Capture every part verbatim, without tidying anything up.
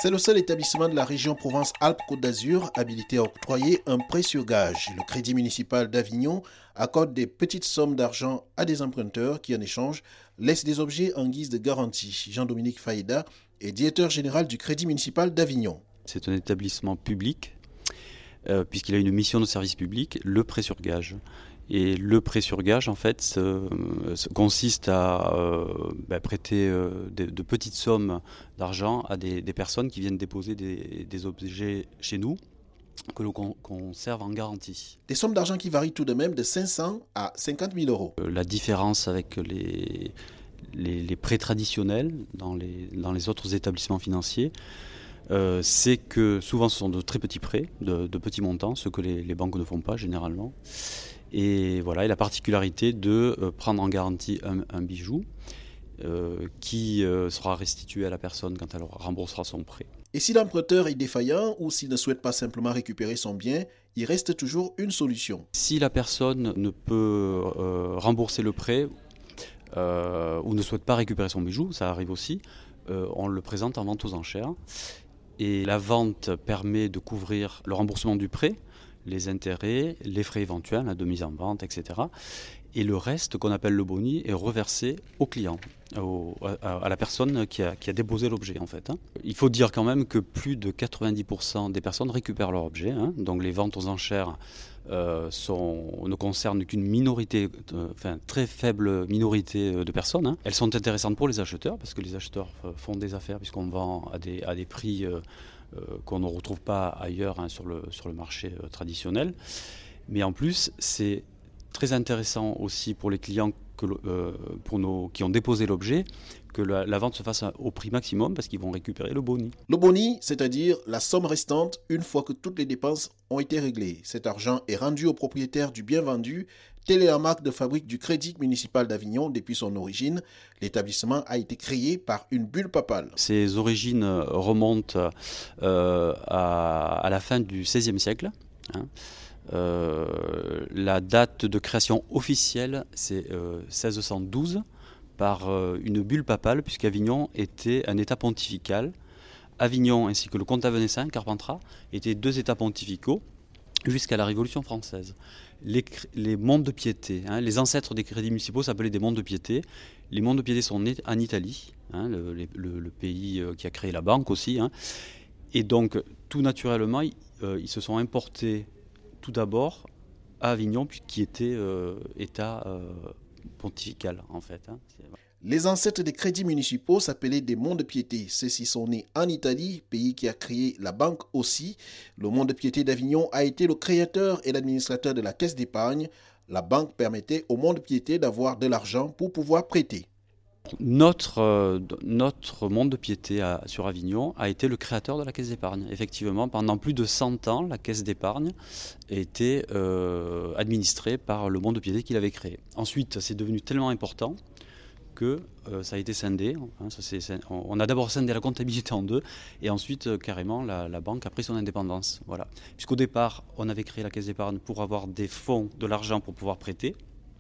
C'est le seul établissement de la région Provence-Alpes-Côte d'Azur habilité à octroyer un prêt sur gage. Le Crédit municipal d'Avignon accorde des petites sommes d'argent à des emprunteurs qui, en échange, laissent des objets en guise de garantie. Jean-Dominique Faïda est directeur général du Crédit municipal d'Avignon. C'est un établissement public, euh, puisqu'il a une mission de service public, le prêt sur gage. Et le prêt sur gage, en fait, se, se consiste à euh, bah, prêter euh, de, de petites sommes d'argent à des, des personnes qui viennent déposer des, des objets chez nous que l'on conserve en garantie. Des sommes d'argent qui varient tout de même de cinq cents à cinquante mille euros. Euh, la différence avec les, les, les prêts traditionnels dans les, dans les autres établissements financiers, euh, c'est que souvent ce sont de très petits prêts, de, de petits montants, ce que les, les banques ne font pas généralement. Et voilà, et la particularité de euh, prendre en garantie un, un bijou euh, qui euh, sera restitué à la personne quand elle remboursera son prêt. Et si l'emprunteur est défaillant ou s'il ne souhaite pas simplement récupérer son bien, il reste toujours une solution. Si la personne ne peut euh, rembourser le prêt euh, ou ne souhaite pas récupérer son bijou, ça arrive aussi, euh, on le présente en vente aux enchères. Et la vente permet de couvrir le remboursement du prêt, les intérêts, les frais éventuels de mise en vente, et cetera. Et le reste, qu'on appelle le boni, est reversé au client, au, à, à la personne qui a, qui a déposé l'objet en fait. Hein. Il faut dire quand même que plus de quatre-vingt-dix pour cent des personnes récupèrent leur objet. Hein. Donc les ventes aux enchères euh, sont, ne concernent qu'une minorité, euh, enfin très faible minorité de personnes. Hein. Elles sont intéressantes pour les acheteurs parce que les acheteurs font des affaires puisqu'on vend à des, à des prix euh, euh, qu'on ne retrouve pas ailleurs hein, sur, le, sur le marché euh, traditionnel. Mais en plus, c'est très intéressant aussi pour les clients que, euh, pour nos, qui ont déposé l'objet, que la, la vente se fasse au prix maximum parce qu'ils vont récupérer le boni. Le boni, c'est-à-dire la somme restante une fois que toutes les dépenses ont été réglées. Cet argent est rendu au propriétaire du bien vendu. Telle est la marque de fabrique du Crédit municipal d'Avignon depuis son origine. L'établissement a été créé par une bulle papale. Ses origines remontent euh, à, à la fin du seizième siècle. Hein. Euh, la date de création officielle, c'est euh, seize cent douze par euh, une bulle papale, puisqu'Avignon était un état pontifical. Avignon ainsi que le comte Avenassin, Carpentras, étaient deux états pontificaux jusqu'à la Révolution française. Les, les monts de piété, hein, les ancêtres des crédits municipaux s'appelaient des monts de piété. Les monts de piété sont nés en Italie, hein, le, le, le pays qui a créé la banque aussi. Hein. Et donc, tout naturellement, ils, euh, ils se sont importés tout d'abord à Avignon, qui était euh, état euh, pontifical en fait. Hein. Les ancêtres des crédits municipaux s'appelaient des monts de piété. Ceux-ci sont nés en Italie, pays qui a créé la banque aussi. Le mont de piété d'Avignon a été le créateur et l'administrateur de la caisse d'épargne. La banque permettait au mont de piété d'avoir de l'argent pour pouvoir prêter. Notre, euh, notre monde de piété à, sur Avignon a été le créateur de la caisse d'épargne. Effectivement, pendant plus de cent ans, la caisse d'épargne était euh, administrée par le monde de piété qu'il avait créé. Ensuite, c'est devenu tellement important que euh, ça a été scindé. Hein, ça, c'est, on a d'abord scindé la comptabilité en deux et ensuite, euh, carrément, la, la banque a pris son indépendance. Voilà. Puisqu'au départ, on avait créé la caisse d'épargne pour avoir des fonds, de l'argent pour pouvoir prêter.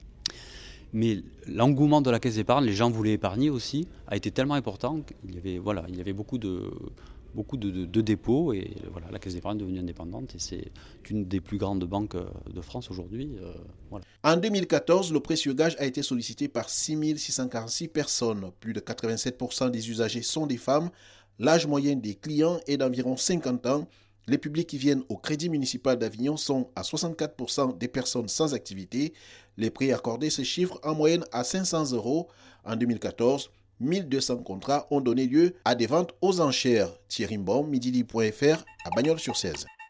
Mais l'engouement de la caisse d'épargne, les gens voulaient épargner aussi, a été tellement important qu'il y avait, voilà, il y avait beaucoup de, beaucoup de, de, de dépôts et voilà, la caisse d'épargne est devenue indépendante et c'est une des plus grandes banques de France aujourd'hui. Euh, voilà. En deux mille quatorze, le prêt sur gage a été sollicité par six mille six cent quarante-six personnes. Plus de quatre-vingt-sept pour cent des usagers sont des femmes. L'âge moyen des clients est d'environ cinquante ans. Les publics qui viennent au Crédit municipal d'Avignon sont à soixante-quatre pour cent des personnes sans activité. Les prêts accordés se chiffrent en moyenne à cinq cents euros. En deux mille quatorze, mille deux cents contrats ont donné lieu à des ventes aux enchères. Thierry Mbom, Midi point F R à Bagnols-sur-Cèze.